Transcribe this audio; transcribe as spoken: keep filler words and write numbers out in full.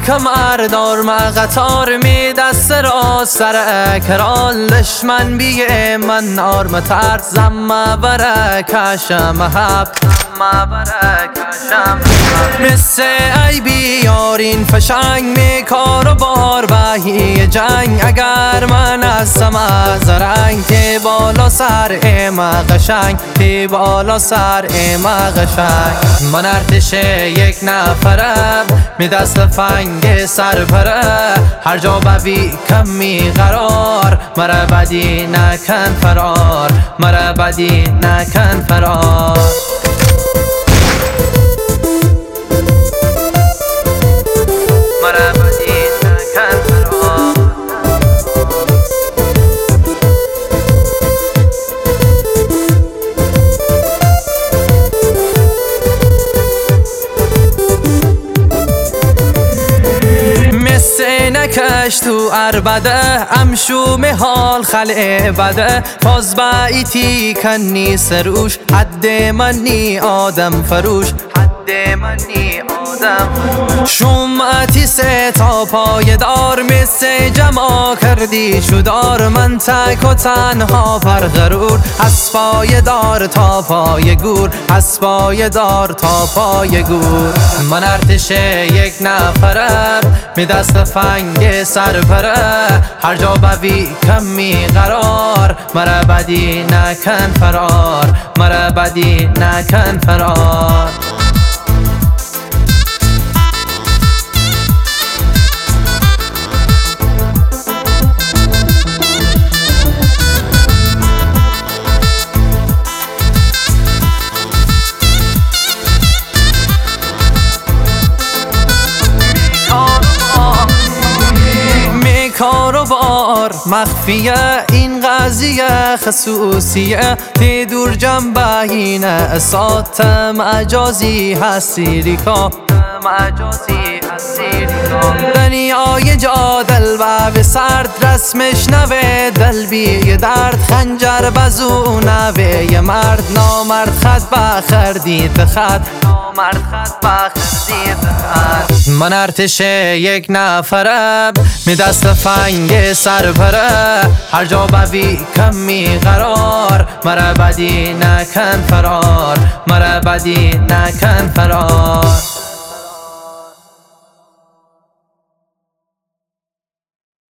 کمردار ما قطار می دست را سر کرال دشمن بیه من آرم ترد زم بره کشم حب زم بره کشم مثل ای بیارین فشنگ می کار و بار بهی جنگ اگر من هستم از رنگ تی بالا سر اما قشنگ تی بالا سر اما قشنگ من ارتش یک نفرم می دست فنگ سر پره هر جا ببی کمی قرار مرا بدی نکن فرار مرا بدی نکن فرار مرا بدی نکن فرار نکش تو عربده امشوم حال خلع بده فاز بایتی کنی سروش حد منی آدم فروش حد منی آدم شومتی سه تا پای دار مثل جمع کردی شدار من تک و تنها پر غرور از پای دار تا پای گور از پای دار تا پای گور من ارتش یک نفرم می دست فنگ سر پره هر جا بوی کمی قرار مرا بدی نکن فرار مرا بدی نکن فرار کاروبار مخفیه این قضیه خصوصیه تی دور جنبهینه اسات مجازی هستی ریکا مجازی هستی ریکا دنیای جا دل به سرد رسمش نوه دل بی درد خنجر بزو نوه یه مرد نامرد خد بخردید خد نامرد خد بخردید خد من ارتش یک نفرم می دست فنگ سر پره هر جا بوی کمی قرار مرا بدی نکن فرار مرا بدی نکن فرار